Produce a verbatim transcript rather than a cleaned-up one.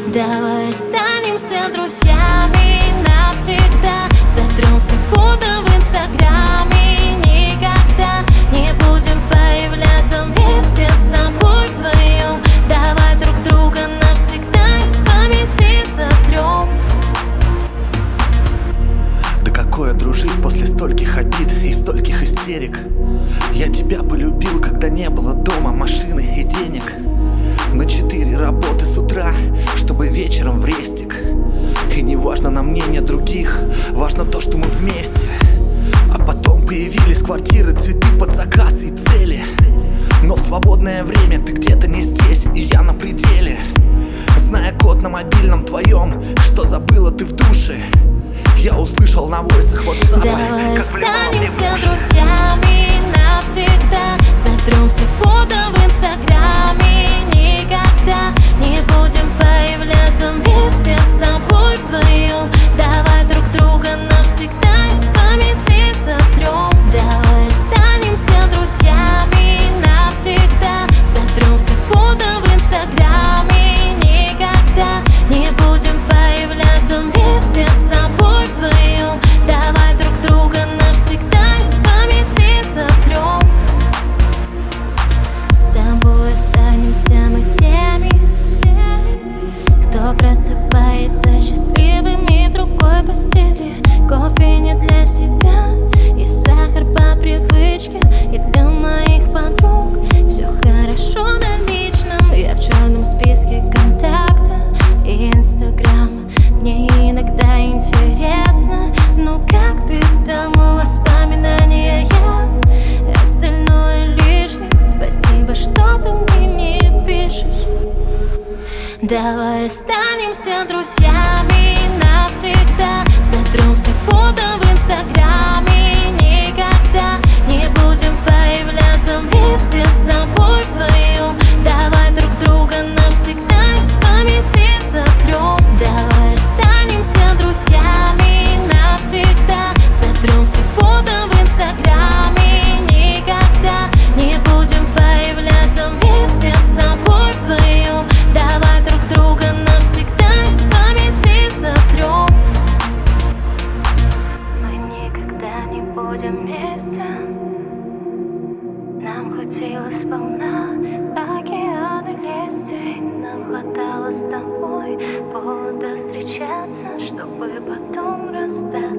Давай останемся друзьями навсегда. Сотрем все фото в инстаграме. Никогда не будем появляться вместе с тобой вдвоем. Давай друг друга навсегда из памяти сотрем. Да какое дружить после стольких обид и стольких истерик. Я тебя полюбил, когда не было дома, машины и денег. На четыре работы с утра, чтобы вечером в рестик. И не важно на мнение других, важно то, что мы вместе. А потом появились квартиры, цветы под заказ и цели. Но в свободное время ты где-то не здесь, и я на пределе. Зная код на мобильном твоем, что забыла ты в душе, я услышал на войсах WhatsApp. Давай останемся друзьями навсегда. Сотрем все фото в инстаграме. Никогда не будем появляться вместе с тобой вдвоем. Давай друг друга навсегда из памяти сотрем. Давай останемся друзьями навсегда. Сотрем все фото в инстаграме. Никогда не будем появляться вместе с тобой вдвоем. Давай друг друга навсегда из памяти сотрем. С тобой останемся мы теми, кто просыпается счастливыми в другой постели. Кофе не для себя и сахар по привычке. И для моих подруг все хорошо на личном. Я в черном списке контакта и инстаграма. Мне иногда интересно, ну как ты там, воспоминания я. Остальное лишним, спасибо, что ты мне не пишешь. Давай останемся друзьями навсегда. Сотрем все фото в инстаграме. Никогда не будем появляться вместе с тобой вдвоем. Давай друг друга навсегда из памяти сотрем. Давай останемся друзьями навсегда. Сотрем все фото в инстаграме. Никогда не будем появляться вместе с тобой вдвоем. Давай друг друга навсегда из памяти сотрем. Мы никогда не будем вместе. Нам хватило сполна океаны лести. Нам хватало с тобой повода встречаться, чтобы потом расстаться.